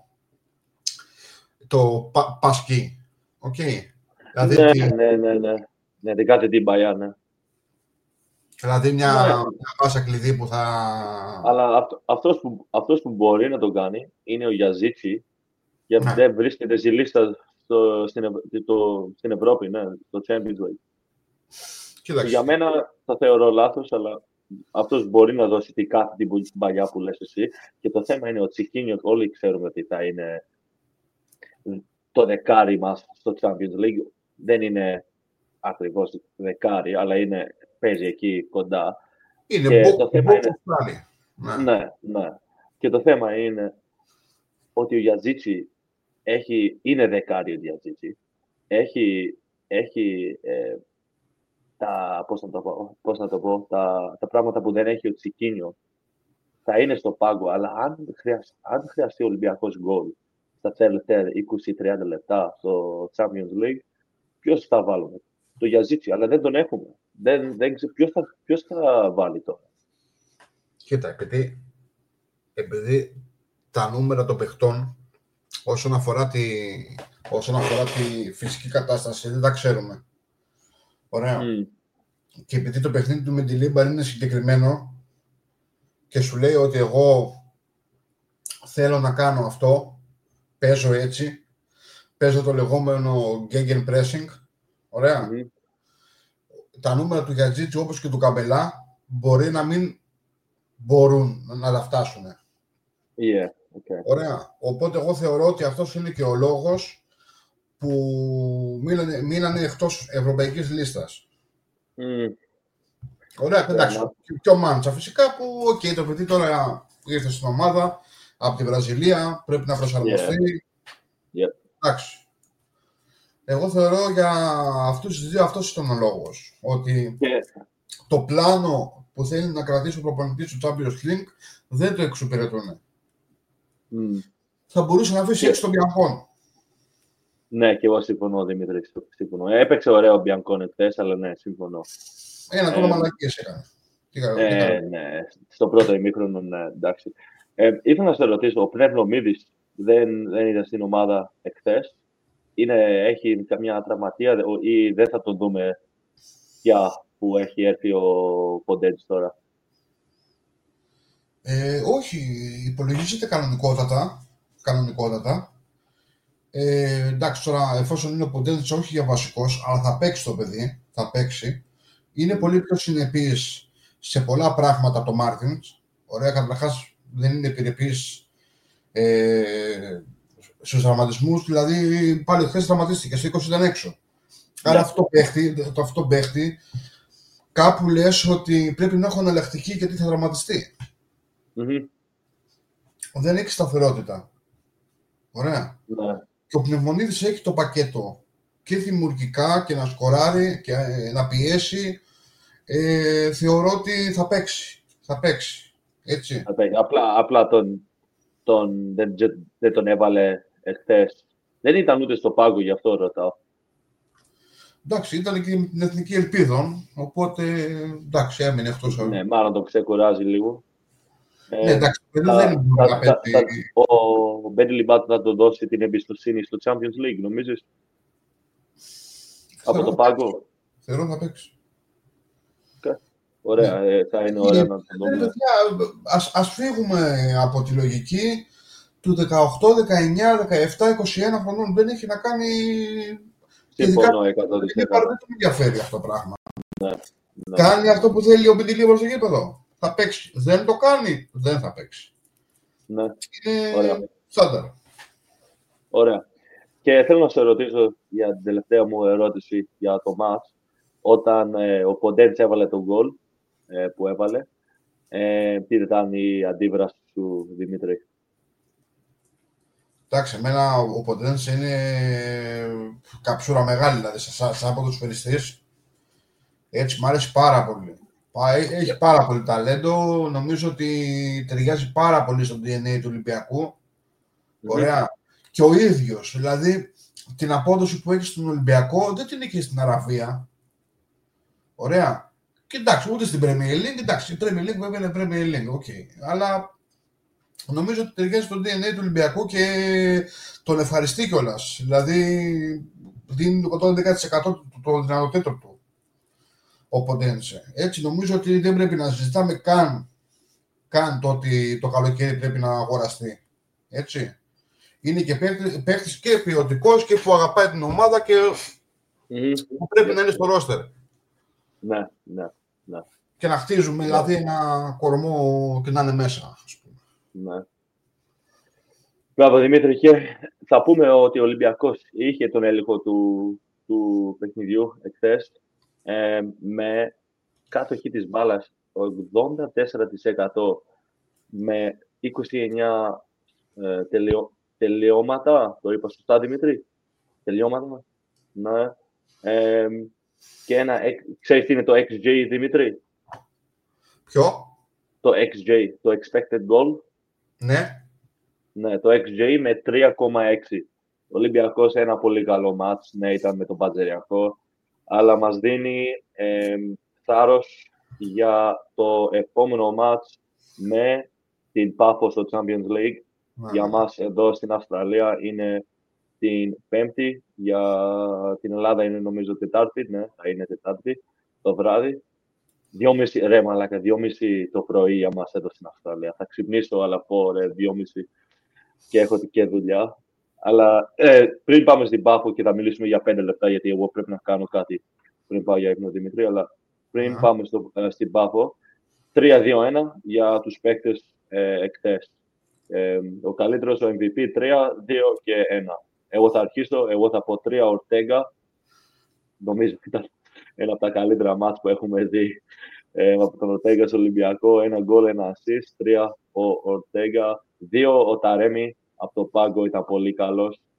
το πα, πασκί. Οκ. Okay. Δηλαδή, ναι, τι... ναι, ναι, ναι. Ναι, δεν κάτι την παλιά, ναι. Δηλαδή μια, ναι. μια πάσα κλειδί που θα... Αλλά αυτό, αυτός, που, αυτός που μπορεί να το κάνει είναι ο Γιαζίτσι, γιατί ναι. δεν βρίσκεται στη λίστα στο, στην, το, στην Ευρώπη, ναι, στο Champions League. Κοίταξε. Για μένα θα θεωρώ λάθος, αλλά αυτός μπορεί να δώσει την κάθε την παλιά που λες εσύ. Και το θέμα είναι ο Τσικίνιο, όλοι ξέρουμε ότι θα είναι το δεκάρι μας στο Champions League. Δεν είναι ακριβώς δεκάρι, αλλά είναι, παίζει εκεί κοντά. Είναι και μπο, το θέμα μπο, είναι, ναι. ναι, ναι. Και το θέμα είναι ότι ο Γιαζίτσι έχει, είναι δεκάρι ο Γιαζίτσι. Έχει, έχει ε, τα, πώς να το πω, πώς να το πω τα, τα πράγματα που δεν έχει ο Τσικίνιο. Θα είναι στο πάγκο, αλλά αν χρειαστεί, αν χρειαστεί ο Ολυμπιακός γκολ στα τελευταία είκοσι με τριάντα λεπτά στο Champions League, ποιος θα βάλουμε? Το Γιαζίτσι, αλλά δεν τον έχουμε. Δεν, δεν ξέρω ποιος θα, ποιος θα βάλει τώρα. Κοίτα, επειδή, επειδή τα νούμερα των παιχτών όσον αφορά τη, όσον αφορά τη φυσική κατάσταση δεν τα ξέρουμε. Ωραία. Mm. Και επειδή το παιχνίδι του με τη Λίμπαρ είναι συγκεκριμένο και σου λέει ότι εγώ θέλω να κάνω αυτό, παίζω έτσι, παίζω το λεγόμενο Gegen Pressing, ωραία. Mm-hmm. Τα νούμερα του Γιατζίτσι όπως και του Καμπελά μπορεί να μην μπορούν να τα φτάσουν. Yeah, okay. Ωραία. Οπότε εγώ θεωρώ ότι αυτός είναι και ο λόγος που μείνανε, μείνανε εκτός ευρωπαϊκής λίστας. Mm. Ωραία, εντάξει. Yeah, και, και ο Μάντσα φυσικά που okay, το παιδί τώρα ήρθε στην ομάδα από τη Βραζιλία, πρέπει να προσαρμοστεί. Yeah. Yeah. Εντάξει. Εγώ θεωρώ για αυτούς τους δύο αυτός ήταν ο λόγος. Ότι Και... το πλάνο που θέλει να κρατήσει ο προπονητής του Champions League δεν το εξυπηρετούν. Mm. Θα μπορούσε να αφήσει και... έξω τον Μπιανκόν. Ναι, και εγώ συμφωνώ, Δημήτρη. Συμφωνώ. Έπαιξε ωραίο ο Μπιανκόν εχθές, αλλά ναι, συμφωνώ. Ένα τώρα ε, μαλακίες έκανε. Τι, ε, τι ναι, στο πρώτο ημίχρονο, ναι, εντάξει. Ε, ήθελα να σε ρωτήσω, ο Πνευλομίδης δεν, δεν ήταν στην ομάδα εχθές. Είναι, έχει καμιά τραυματία ή δεν θα τον δούμε πια που έχει έρθει ο Ποντέντς τώρα? Ε, όχι, υπολογίζεται κανονικότατα. Κανονικότατα. Ε, εντάξει, τώρα εφόσον είναι ο Ποντέντς, όχι για βασικός, αλλά θα παίξει το παιδί. Θα παίξει. Είναι πολύ πιο συνεπής σε πολλά πράγματα το Μάρτινς. Ωραία, καταρχάς δεν είναι επιρρεπής ε, στους τραυματισμούς, δηλαδή πάλι χθες τραυματίστηκε, σε είκοσι ήταν έξω. Yeah. Άρα αυτό παίχτη, το αυτό παίχτη, κάπου λες ότι πρέπει να έχω εναλλακτική γιατί θα τραυματιστεί. Mm-hmm. Δεν έχει σταθερότητα. Ωραία. Yeah. Και ο Πνευμονίδης έχει το πακέτο και δημιουργικά και να σκοράρει και να πιέσει. Ε, θεωρώ ότι θα παίξει. Θα παίξει. Έτσι. Θα παίξει. Απλά, απλά τον, τον, δεν, δεν τον έβαλε εχθές. Δεν ήταν ούτε στο πάγκο, γι' αυτό ρωτάω. Εντάξει, ήταν και με την εθνική ελπίδων, οπότε εντάξει, έμεινε εκτός. Ναι, μάλλον τον ξεκουράζει λίγο. Ναι, εντάξει, θα, δεν είναι θα, θα, θα, ο Μπέντλι Μπάτ θα τον δώσει την εμπιστοσύνη στο Champions League, νομίζεις? Από το πάγκο. Θεωρώ θα παίξει. Okay. Ωραία, ναι. ε, θα είναι ωραία να το δούμε. Ας, ας φύγουμε από τη λογική του δεκαοκτώ, δεκαεννιά, δεκαεπτά, είκοσι ένα χρονών. Δεν έχει να κάνει... Συμφωνώ εκατό τοις εκατό. Δεν τον ενδιαφέρει αυτό το πράγμα. Ναι, ναι. Κάνει αυτό που θέλει ο Μπεντιλίβος στο γήπεδο. Θα παίξει. Δεν το κάνει, δεν θα παίξει. Ναι. Είναι ωραία. στάνταρ. Ωραία. Και θέλω να σε ρωτήσω για την τελευταία μου ερώτηση για το μάτς. Όταν ε, ο Ποντέντς έβαλε τον γκολ ε, που έβαλε, ε, τι ήταν η αντίδραση σου, Δημήτρη? Εντάξει, εμένα ο Ποντέντς είναι καψούρα μεγάλη, δηλαδή σαν, σαν ποδοσφαιριστής. Έτσι, μου αρέσει πάρα πολύ. Έχει πάρα πολύ ταλέντο. Νομίζω ότι ταιριάζει πάρα πολύ στο ντι εν έι του Ολυμπιακού. Mm-hmm. Ωραία. Και ο ίδιος, δηλαδή, την απόδοση που έχει στον Ολυμπιακό δεν την είχε στην Αραβία. Ωραία. Και εντάξει, ούτε στην Premier League. Εντάξει, η Premier League βέβαια είναι Premier League. Okay. Αλλά νομίζω ότι ταιριάζει στο ντι εν έι του Ολυμπιακού και τον ευχαριστεί κιόλας. Δηλαδή, δίνει το εκατόν δέκα τοις εκατό το δυνατότερο του. Ο Ποντέντσε. Έτσι νομίζω ότι δεν πρέπει να συζητάμε καν, καν το ότι το καλοκαίρι πρέπει να αγοραστεί. Έτσι. Είναι και παίκτης και ποιοτικός και που αγαπάει την ομάδα και mm-hmm. που πρέπει yeah. να είναι στο ρόστερ. Ναι, ναι, ναι. Και να χτίζουμε yeah. δηλαδή ένα κορμό και να είναι μέσα. Ας πούμε. Ναι. Μπράβο Δημήτρη, και θα πούμε ότι ο Ολυμπιακός είχε τον έλεγχο του, του παιχνιδιού εχθές. Ε, με κάτοχη της μπάλας ογδόντα τέσσερα τοις εκατό με είκοσι εννιά ε, τελειώ, τελειώματα, το είπα σωστά Δημήτρη, τελειώματα, ναι. Ε, και ένα, ξέρεις τι είναι το εξ τζέι Δημήτρη? Ποιο? Το εξ τζέι, το expected goal. Ναι. Ναι, το εξ τζέι με τρία κόμμα έξι. Ο Ολυμπιακός ένα πολύ καλό μάτς, ναι, ήταν με τον Πατζεριακό, αλλά μας δίνει ε, θάρρος για το επόμενο μάτς με την Πάφο στο Champions League. Mm. Για μας εδώ στην Αυστραλία είναι την Πέμπτη, για την Ελλάδα είναι νομίζω Τετάρτη, ναι, θα είναι Τετάρτη το βράδυ. Δυόμιση, ρε μαλάκα, δυόμιση το πρωί για μας εδώ στην Αυστραλία. Θα ξυπνήσω, αλλά πω ρε, δυόμιση και έχω και δουλειά. Αλλά ε, πριν πάμε στην Πάφο και θα μιλήσουμε για πέντε λεπτά, γιατί εγώ πρέπει να κάνω κάτι πριν πάω για ύπνο Δημήτρη, αλλά πριν mm. πάμε στο, ε, στην Πάφο, τρία δύο ένα για τους παίκτες ε, εκτές. Ε, ο καλύτερος, ο εμ βι πι, τρία δύο και ένα. Εγώ θα αρχίσω, εγώ θα πω τρία Ορτέγκα. Νομίζω ότι ήταν ένα από τα καλύτερα μάτς που έχουμε δει ε, από τον Ορτέγκα στο Ολυμπιακό. Ένα γκολ, ένα assist, τρία ο Ορτέγκα, δύο ο Ταρέμι. Από το πάγκο ήταν πολύ καλός.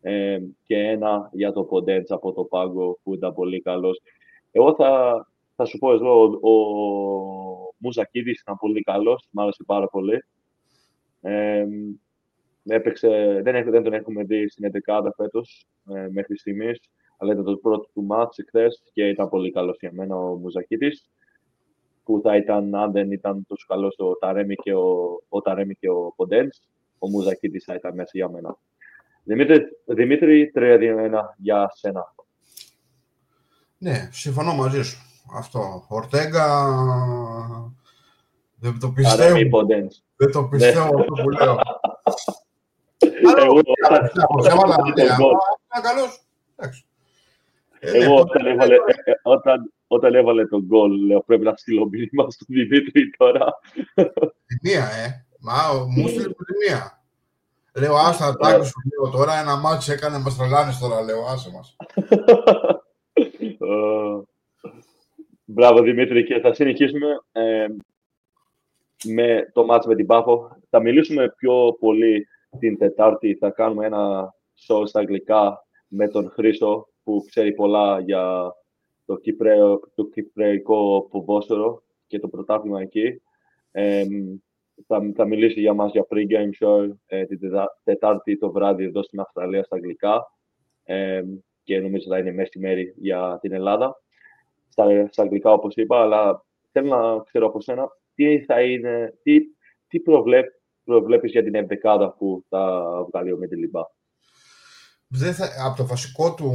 ε, και ένα για το Ποντέντς από το πάγκο που ήταν πολύ καλός. Εγώ θα, θα σου πω εδώ, ο, ο Μουζακίδης ήταν πολύ καλός, μ' άρεσε πάρα πολύ. Ε, έπαιξε, δεν, δεν τον έχουμε δει στην εντεκάδα φέτος ε, μέχρι στιγμής, αλλά ήταν το πρώτο του μάτς εχθές και ήταν πολύ καλός για μένα ο Μουζακίδης, που θα ήταν, αν δεν ήταν τόσο καλός ο Ταρέμι και ο, ο, Ταρέμι και ο Ποντέντς, ο Μουζακίδης θα ήταν μέσα για μένα. Δημήτρη, Δημήτρη τρία δύο ένα για σένα. Ναι, συμφωνώ μαζί σου. Αυτό. Ορτέγκα. Δεν το πιστεύω. Δεν το πιστεύω αυτό που λέω. Εγώ όταν έβαλε τον γκολ, λέω πρέπει να στείλω μήνυμα στον Δημήτρη τώρα. Τη μία, ε. Μα μου στείλε τη μία. Λέω, άστα τάκου σου λέω τώρα, ένα μάτσο έκανε, μας τρελάνεις τώρα, λέω, άσε μας. Μπράβο Δημήτρη, και θα συνεχίσουμε ε, με το μάτς με την Πάφο. Θα μιλήσουμε πιο πολύ την Τετάρτη, θα κάνουμε ένα show στα αγγλικά με τον Χρήστο που ξέρει πολλά για το, Κυπρέο, το κυπραϊκό ποδόσφαιρο και το πρωτάθλημα εκεί. Ε, θα, θα μιλήσει για μας για pre-game show ε, την Τετάρτη το βράδυ εδώ στην Αυστραλία στα αγγλικά ε, και νομίζω θα είναι μεσημέρι για την Ελλάδα. Στα, στα αγγλικά, όπως είπα, αλλά θέλω να ξέρω από σένα τι θα είναι, τι, τι προβλέπ, προβλέπεις για την ενδεκάδα που θα βγάλει ο Μεντιλιμπά. Από το βασικό του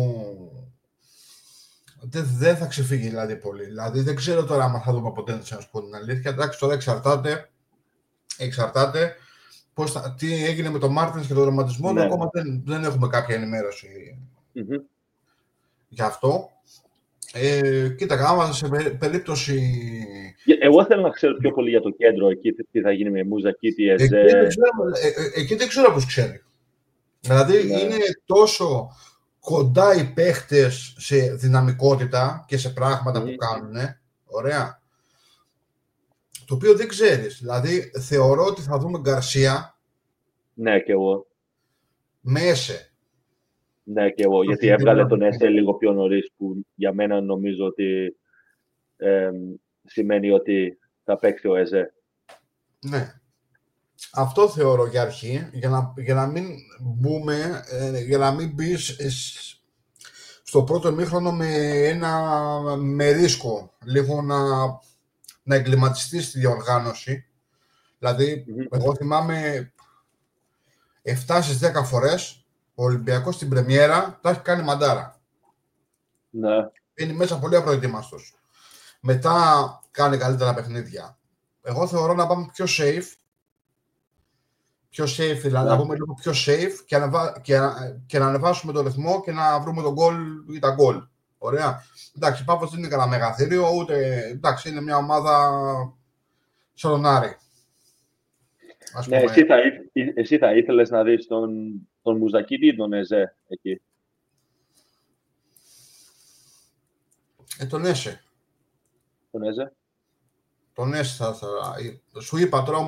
δεν, δεν θα ξεφύγει δηλαδή πολύ. Δηλαδή δεν ξέρω τώρα αν θα δούμε από τότε, να σου πω την αλήθεια. Εντάξει, τώρα εξαρτάται, εξαρτάται πώς θα, τι έγινε με τον Μάρτινς και τον ρωματισμό. Ναι. Ακόμα δεν, δεν έχουμε κάποια ενημέρωση mm-hmm. γι' αυτό. Ε, κοίτα, άμα σε περίπτωση... Εγώ θέλω να ξέρω πιο πολύ για το κέντρο, εκεί τι θα γίνει με Μουζακίτη, Εζέ... Εκεί δεν ξέρω, ε, εκεί δεν ξέρω πώς ξέρει. Δηλαδή ναι. είναι τόσο κοντά οι παίχτες σε δυναμικότητα και σε πράγματα mm. που κάνουν, ωραία, το οποίο δεν ξέρεις. Δηλαδή θεωρώ ότι θα δούμε Γκαρσία. Ναι, και εγώ. Με Έσε. Ναι, και εγώ, γιατί έβγαλε τον Έσε λίγο πιο νωρίς, που για μένα νομίζω ότι ε, σημαίνει ότι θα παίξει ο Εζέ. Ναι. Αυτό θεωρώ για αρχή, για να, για να μην μπούμε, ε, για να μην μπεις ε, στο πρώτο ημίχρονο με ένα με ρίσκο, λίγο να, να εγκληματιστείς στη διοργάνωση. Δηλαδή, mm-hmm. εγώ θυμάμαι επτά στις δέκα φορές ο Ολυμπιακός στην πρεμιέρα τα έχει κάνει μαντάρα. Ναι. Είναι μέσα πολύ απροετοίμαστος. Μετά κάνει καλύτερα παιχνίδια. Εγώ θεωρώ να πάμε πιο safe. Πιο safe, δηλαδή ναι. να πούμε λίγο πιο safe και, ανεβα... και, και να ανεβάσουμε τον ρυθμό και να βρούμε τον γκολ ή τα γκολ. Ωραία. Εντάξει, η Πάφος δεν είναι κανένα μεγαθύριο, ούτε εντάξει, είναι μια ομάδα σαν τον Άρη. Ναι, εσύ θα, εσύ θα ήθελες να δεις τον, τον Μουζακίτη ή τον Εζέ εκεί. Ε, τον Έσε. Τον Έζε. Τον Έσε θα, θα... Σου είπα τώρα...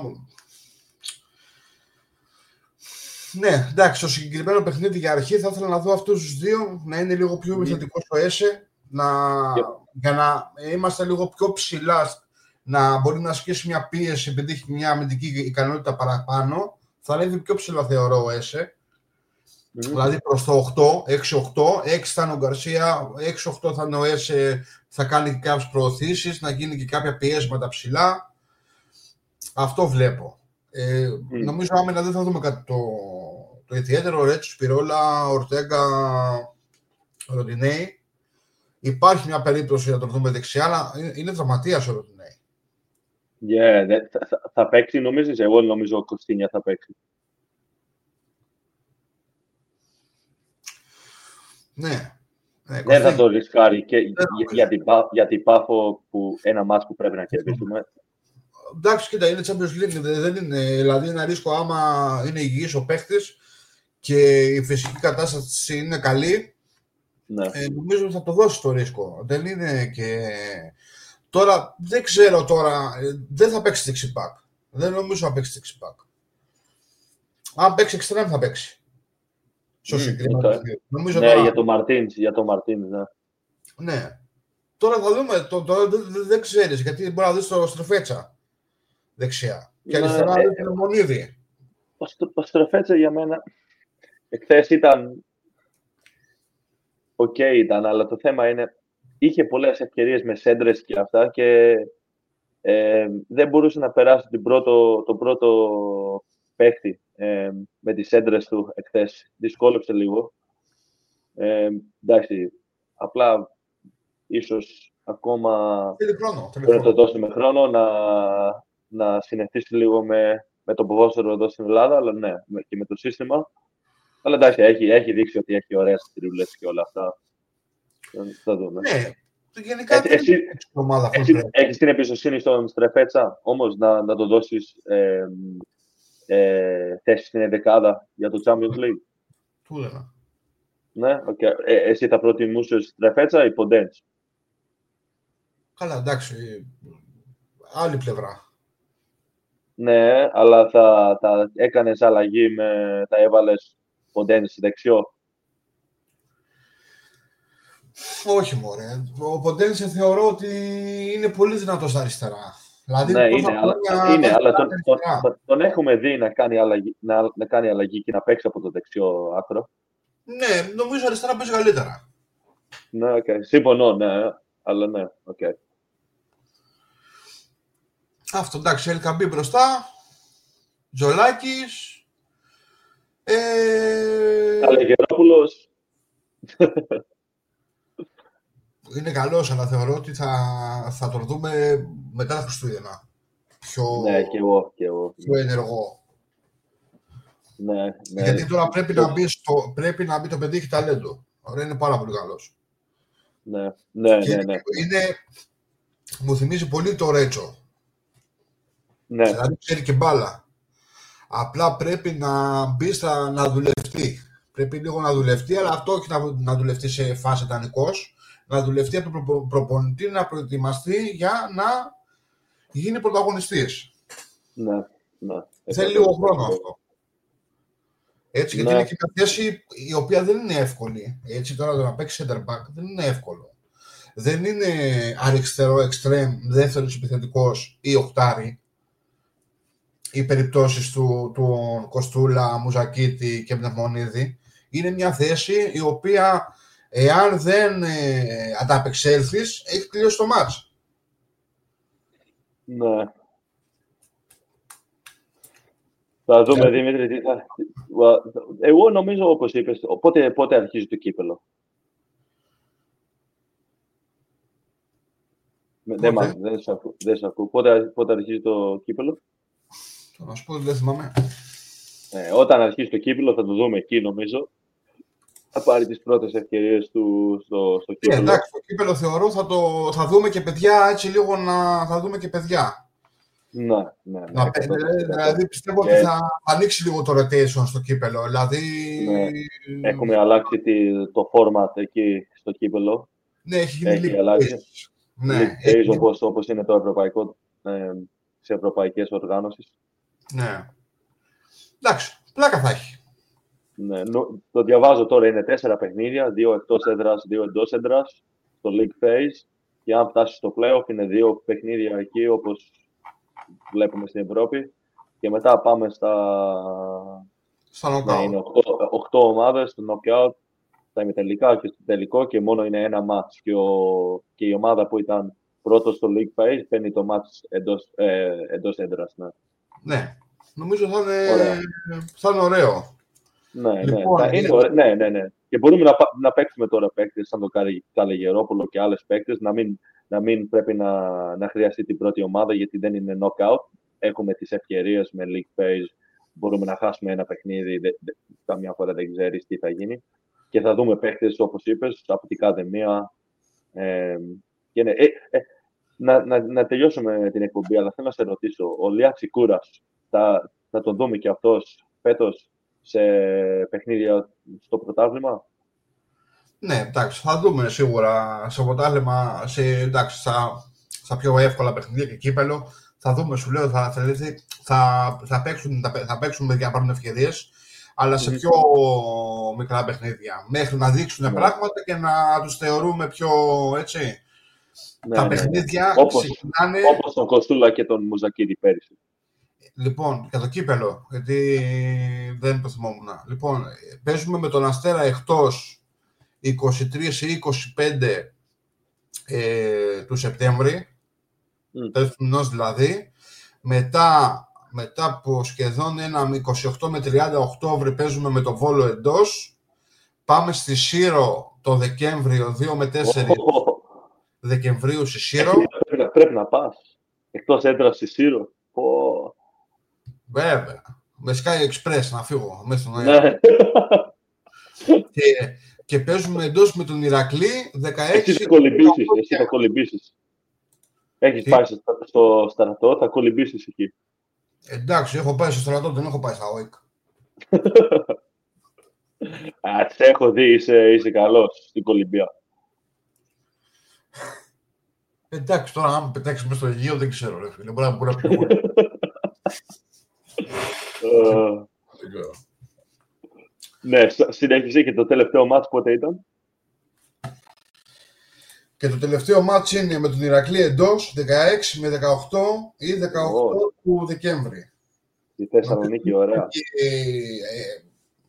Ναι, εντάξει, στο συγκεκριμένο παιχνίδι για αρχή θα ήθελα να δω αυτούς τους δύο, να είναι λίγο πιο επιθετικός ο Έσε, να... yeah. για να είμαστε λίγο πιο ψηλά, να μπορεί να ασκήσει μια πίεση επειδή έχει μια αμυντική ικανότητα παραπάνω, θα ανέβει πιο ψηλά θεωρώ ο Έσε. Mm-hmm. Δηλαδή προς το οκτώ, έξι οκτώ, έξι θα είναι ο Γκαρσία, έξι οκτώ θα είναι ο Έσε, θα κάνει και κάποιες προωθήσεις, να γίνει και κάποια πιέσματα ψηλά. Αυτό βλέπω. Ε, mm. Νομίζω άμενα δεν θα δούμε κάτι το, το ιδιαίτερο. Ρέτσο, Σπιρόλα, Ορτέγκα, Ροντινέη. Υπάρχει μια περίπτωση να τον δούμε δεξιά, αλλά είναι, είναι δραματίας ο Ροντινέη. Yeah, θα, θα, θα παίξει, νομίζεις? Εγώ νομίζω ο Κωστίνια θα παίξει. Ναι. Ναι, δεν θα το ρισκάρει και για, για, την, για την Πάφο, που ένα μάτς που πρέπει να κερδίσουμε. Εντάξει, κοίτα, είναι Champions League, δεν είναι, δηλαδή ένα ρίσκο άμα είναι υγιής ο παίχτης και η φυσική κατάσταση είναι καλή, ναι. ε, νομίζω ότι θα το δώσει το ρίσκο. Δεν είναι και... Τώρα, δεν ξέρω τώρα, δεν θα παίξει δεξιμπάκ. Δεν νομίζω να παίξει δεξιμπάκ. Αν παίξει εξτρέμ θα παίξει. Στο συγκεκριμένο okay. παιχνίδι. Νομίζω ναι, τώρα... για τον Μαρτίνς, για τον Μαρτίνς, ναι. Ναι. Τώρα θα δούμε, το, το, δεν, δεν ξέρεις, γιατί μπορεί να δεις το Στρεφέτσα δεξιά. Και Ναι, αριστερά ε, δεις τον Μονίδη. Ο Στρεφέτσα για μένα, εχθές ήταν, οκ okay ήταν, αλλά το θέμα είναι, είχε πολλές ευκαιρίες με σέντρες και αυτά και ε, δεν μπορούσε να περάσει την πρώτο, τον πρώτο παίκτη ε, με τις σέντρες του εχθές. Δυσκόλεψε λίγο. Ε, εντάξει, απλά ίσως ακόμα Θέλει χρόνο. πρέπει να το δώσουμε χρόνο να, να συνεχίσει λίγο με, με το ποδόσφαιρο εδώ στην Ελλάδα, αλλά ναι, και με το σύστημα. Αλλά εντάξει, έχει, έχει δείξει ότι έχει ωραίες τριμπλές και όλα αυτά. Θα δούμε. Ναι, γενικά ε, εσύ, ομάδα εσύ έχεις την εμπιστοσύνη στον Στρεφέτσα, όμως να, να το δώσεις ε, ε, θέση στην ενδεκάδα για το Champions League. Του έλεγα. Ναι, okay. ε, εσύ θα προτιμούσες Στρεφέτσα ή Ποντένς? Καλά, εντάξει. Άλλη πλευρά. Ναι, αλλά θα, θα έκανες αλλαγή με, θα έβαλες Ποντένς δεξιό. Όχι, μωρέ. Ο Ποντένς θεωρώ ότι είναι πολύ δυνατός αριστερά. Δηλαδή, ναι, είναι, αλλά, είναι, αλλά τον, τον, τον, τον έχουμε δει να κάνει, αλλαγή, να, να κάνει αλλαγή και να παίξει από το δεξιό άκρο. Ναι, νομίζω αριστερά παίζει καλύτερα. Ναι, οκ. Okay. Συμφωνώ, ναι, αλλά ναι, οκ. Okay. Αυτό, εντάξει, Ελκαμπή μπροστά, Τζολάκης, ε... Καλεγερόπουλος. Είναι καλός, αλλά θεωρώ ότι θα, θα τον δούμε μετά τα Χριστούγεννα. Πιο, ναι, και εγώ, και εγώ. πιο ενεργό. Ναι, ναι. Γιατί τώρα πρέπει, να μπει στο, πρέπει να μπει το παιδί, έχει ταλέντο. Ωραία, είναι πάρα πολύ καλός. Ναι, ναι, και ναι, ναι. Είναι, μου θυμίζει πολύ το Ρέτσο. Ναι. Δηλαδή ξέρει και μπάλα. Απλά πρέπει να μπει στα, να δουλευτεί. Πρέπει λίγο να δουλευτεί, αλλά αυτό όχι να, να δουλευτεί σε φάση ιδανικός. Να δουλευτεί από τον προ, προπονητή, να προετοιμαστεί για να γίνει πρωταγωνιστής. Ναι, ναι. Θέλει λίγο χρόνο αυτό. Έτσι, γιατί ναι. είναι και μια θέση η οποία δεν είναι εύκολη. Έτσι, τώρα το να παίξει center back δεν είναι εύκολο. Δεν είναι αριστερό, εξτρέμ, δεύτερος επιθετικός ή οχτάρι. Οι περιπτώσεις του, του Κοστούλα, Μουζακίτη και Πνευμονίδη. Είναι μια θέση η οποία, εάν δεν ε, ανταπεξέλθεις, έχει κλειώσει το μάτς. Ναι. Θα δούμε, yeah. Δημήτρη, τι θα... Εγώ νομίζω, όπως είπες, πότε, πότε αρχίζει το κύπελλο. Δεν μ' δεν σε ακούω. Ακού. Πότε, πότε αρχίζει το κύπελλο. Θα να σου πω, δεν θυμάμαι. Ε, όταν αρχίσει το κύπελλο θα το δούμε εκεί, νομίζω. Θα πάρει τις πρώτες ευκαιρίες του στο, στο κύπελλο. Ε, εντάξει, το κύπελλο θεωρώ θα, το, θα δούμε και παιδιά, έτσι λίγο να θα δούμε και παιδιά. Ναι, ναι. ναι να, δηλαδή, δηλαδή πιστεύω και... ότι θα ανοίξει λίγο το rotation στο κύπελλο. Δηλαδή... Ναι. Έχουμε αλλάξει τη, το format εκεί στο κύπελλο. Ναι, έχει γίνει έχει αλλάξει. Ναι, έχει... όπως, όπως είναι το ευρωπαϊκό, ε, σε ευρωπαϊκές οργάνωσεις. Ναι. Εντάξει, πλάκα θα έχει. Ναι, το διαβάζω τώρα, είναι τέσσερα παιχνίδια, δύο εκτός έδρας, δύο εντός έδρας, στο League Phase. Και αν φτάσει στο Playoff είναι δύο παιχνίδια εκεί, όπως βλέπουμε στην Ευρώπη. Και μετά πάμε στα... Στα knockout. Ναι, είναι οκτώ, οκτώ ομάδες στο knockout, στα ημιτελικά και στο τελικό και μόνο είναι ένα match. Και, ο, και η ομάδα που ήταν πρώτο στο League Phase παίρνει το match εντός, ε, εντός έδρας. Ναι. ναι, νομίζω θα είναι, θα είναι ωραίο. Ναι, λοιπόν, ναι, είναι ωραίο. ναι, ναι, ναι. Και μπορούμε να, να παίξουμε τώρα παίκτες σαν τον Καλεγερόπουλο και άλλες παίκτες, να μην, να μην πρέπει να, να χρειαστεί την πρώτη ομάδα γιατί δεν είναι knockout. Έχουμε τις ευκαιρίες με League Phase, μπορούμε να χάσουμε ένα παιχνίδι, δε, δε, καμιά φορά δεν ξέρεις τι θα γίνει. Και θα δούμε παίκτες, όπως είπες, από την Ακαδημία. Ε, και ναι, ε, ε, να, να, να τελειώσουμε την εκπομπή, αλλά θέλω να σε ρωτήσω, ο Λιάτσι Κούρας, θα, θα τον δούμε και αυτός φέτος σε παιχνίδια στο πρωτάθλημα. Ναι, εντάξει, θα δούμε σίγουρα στο πρωτάθλημα, σε, εντάξει, στα, στα πιο εύκολα παιχνίδια και κύπελλο. Θα δούμε, σου λέω, θα, θα, θα, θα, παίξουν, θα, θα παίξουν παιδιά, πάρουν ευκαιρίες. αλλά σε πιο μικρά παιχνίδια. Μέχρι να δείξουν Ναι. πράγματα και να τους θεωρούμε πιο έτσι. Ναι, Τα ναι, ναι. παιχνίδια Όπως, ξεκινάνε. όπως τον Κοστούλα και τον Μουζακίδη πέρυσι. Λοιπόν, για το κύπελο, γιατί δεν το θυμόμουν. Λοιπόν, παίζουμε με τον Αστέρα εκτός είκοσι τρία ή είκοσι πέντε ε, του Σεπτέμβρη, Mm. τέλος του μηνός δηλαδή. Μετά, μετά από σχεδόν ένα είκοσι οκτώ με τριάντα Οκτώβρη παίζουμε με τον Βόλο εντός. Πάμε στη Σύρο το Δεκέμβριο, δύο με τέσσερα Oh. Δεκεμβρίου στη Σύρο. Πρέπει, πρέπει να πας. Εκτός έδρας στη Σύρο. Oh. Βέβαια. Με Sky Express να φύγω μέσα στον Ναι. αέρα. και, και παίζουμε εντός με τον Ηρακλή δεκαέξι. Εσύ θα κολυμπήσεις. Εσύ θα κολυμπήσεις. Έχεις Τι? πάει στο, στο στρατό, θα κολυμπήσεις εκεί. Εντάξει, έχω πάει στο στρατό, δεν έχω πάει στα ΟΕΚ. Α, σε έχω δει, είσαι, είσαι καλός στην κολυμπία. Εντάξει, τώρα αν πετάξει μέσα στο Αιγαίο δεν ξέρω, ρε φίλε. Μπορεί να μπορεί να πει. Ναι, συνέχισε και το τελευταίο μάτς πότε ήταν. Και το τελευταίο μάτς είναι με τον Ηρακλή εντός δεκαέξι με δεκαοκτώ ή δεκαοκτώ oh. του Δεκέμβρη. Στη Θεσσαλονίκη, ωραία. Ε, ε,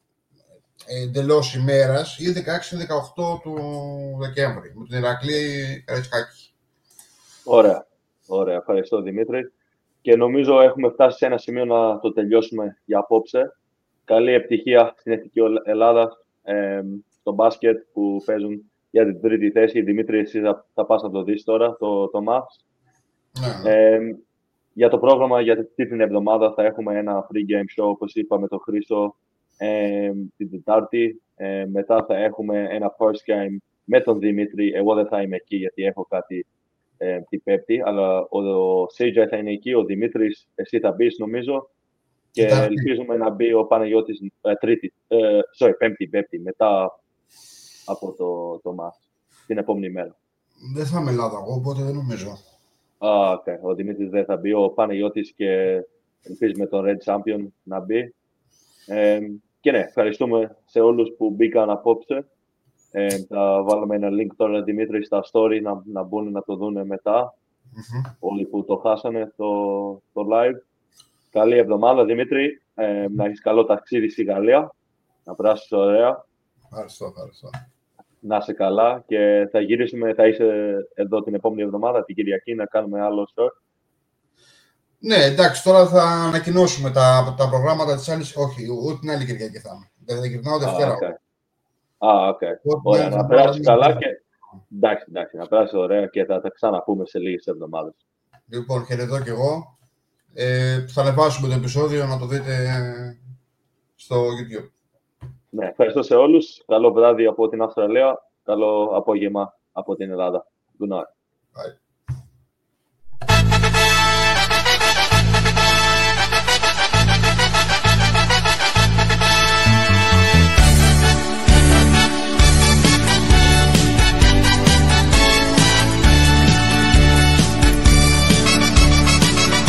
ε, εντελώς ημέρας ή δεκαέξι με δεκαοκτώ του Δεκέμβρη με τον Ηρακλή Καραϊσκάκη. Ωραία, ωραία. Ευχαριστώ Δημήτρη. Και νομίζω έχουμε φτάσει σε ένα σημείο να το τελειώσουμε για απόψε. Καλή επιτυχία στην Εθνική Ελλάδα, ε, στο μπάσκετ που παίζουν για την τρίτη θέση. Δημήτρη, εσύ θα, θα πας να το δεις τώρα, το, το μάτς. Ναι. Ε, για το πρόγραμμα για αυτή την εβδομάδα θα έχουμε ένα free game show, όπως είπα, με τον Χρήστο ε, την Τετάρτη. Ε, μετά θα έχουμε ένα first game με τον Δημήτρη. Εγώ δεν θα είμαι εκεί γιατί έχω κάτι ε, την Πέμπτη, αλλά ο, ο Σέιτζα θα είναι εκεί, ο Δημήτρης, εσύ θα μπεις νομίζω. Και Κοιτάξτε. ελπίζουμε να μπει ο Παναγιώτης ε, τρίτη, ε, sorry, πέμπτη, πέμπτη, μετά από το, το μάτς, την επόμενη μέρα. Δεν θα είμαι Ελλάδα εγώ, οπότε δεν νομίζω. Ah, okay. Ο Δημήτρης δεν θα μπει, ο Παναγιώτης και ελπίζουμε τον Red Champion να μπει. Ε, και ναι, ευχαριστούμε σε όλους που μπήκαν απόψε. Ε, θα βάλουμε ένα link τώρα, Δημήτρη, στα story να, να μπουν να το δουν μετά. Mm-hmm. Όλοι που το χάσανε το, το live. Καλή εβδομάδα, Δημήτρη. Ε, να έχεις καλό ταξίδι στη Γαλλία. Να περάσεις ωραία. Ευχαριστώ, ευχαριστώ. Να είσαι καλά και θα γυρίσουμε, θα είσαι εδώ την επόμενη εβδομάδα, την Κυριακή, να κάνουμε άλλο show. Ναι, εντάξει, τώρα θα ανακοινώσουμε τα, τα προγράμματα της άλλης. Όχι, ούτε την άλλη Κυριακή θα είμαι. Δεν θα γυρνάω Δευτέρα. Α, okay. Α, okay. Ωραία, να περάσεις καλά και... Εντάξει, εντάξει, να περάσεις ωραία και θα τα ξαναπούμε σε λίγες εβδομάδες. Λοιπόν, χαιρετώ κι εγώ. Ε, θα ανεβάσουμε το επεισόδιο να το δείτε στο YouTube. Ναι, ευχαριστώ σε όλους. Καλό βράδυ από την Αυστραλία. Καλό απόγευμα από την Ελλάδα. Good night. Bye.